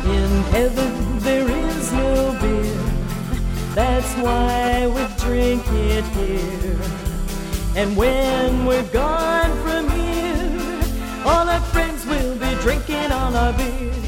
In heaven there is no beer, that's why we drink it here. And when we're gone from here, all our friends will be drinking all our beer.